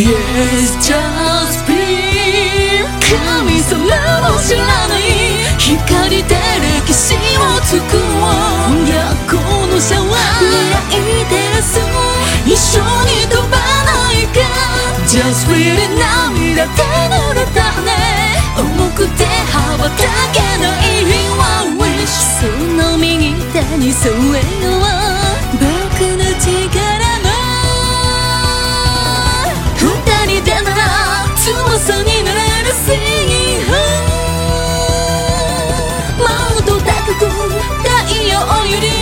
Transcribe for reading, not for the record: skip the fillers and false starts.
Yes, just be 神様も知らない光で歴史を作ろう。逆光のシャワー狙い照らそう。一緒に飛ばないか。 Just feel it 涙で濡れたね。重くて羽ばたけないOne wish その右手に添えよう僕の力も。二人でなら翼になれる Singing home もっと高く太陽より